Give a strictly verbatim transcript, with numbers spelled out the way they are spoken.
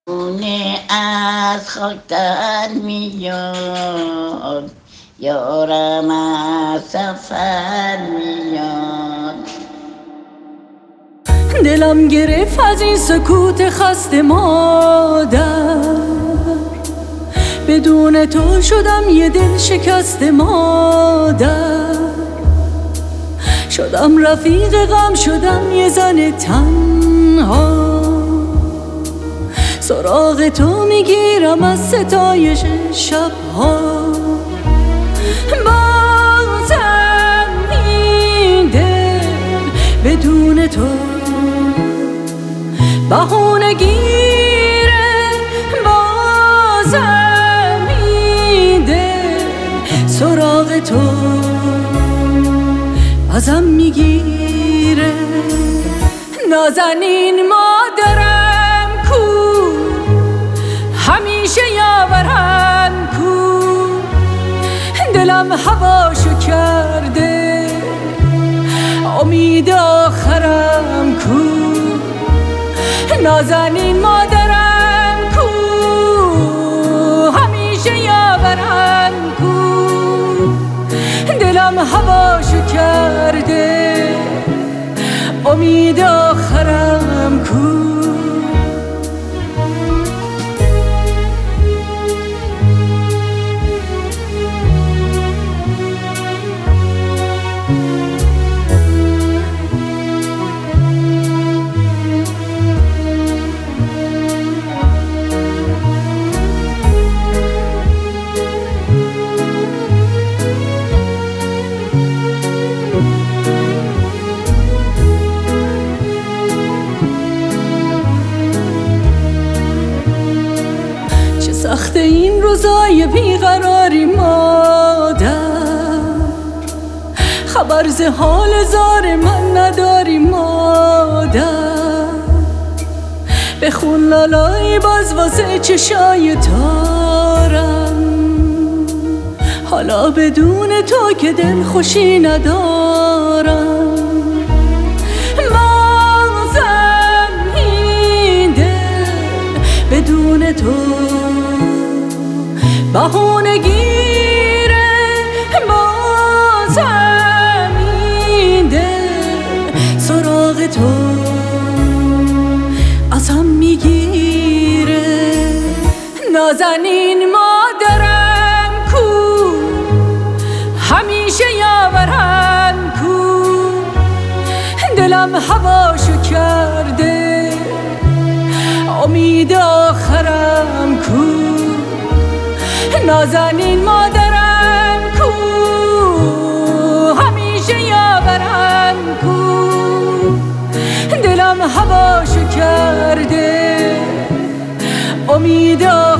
خونه از خاک در میاد، یارم از سفر میاد. دلم گرفت از این سکوت خسته مادر، بدون تو شدم یه دل شکست مادر. شدم رفیق غم، شدم یه زن تنها، سراغ تو میگیرم از ستایش شبها. بازم این دل بدون تو بهونه گیره، بازم این دل سراغ تو ازم میگیره. نازنین مادرم کو، همیشه یاورم کو، دلم هواشو کرده امید آخرم کو. نازنین مادرم کو، همیشه یاورم کو، دلم هواشو کرده امید آخرم کو. سخت این روزای بیقراری مادر، خبر ز حال زار من نداری مادر. بخون لالایی باز واسه چشای تارم، حالا بدون تو که دل خوشی ندارم. بازم این دل بدون تو بهونه گیره، بازم این دل سراغ تو ازم میگیره. نازنین مادرم کو، همیشه یاورم کو، دلم هواشو کرده امید آخرم کو. نازنین مادرم کو، همیشه یاورم کو، دلم هواشو کرده امید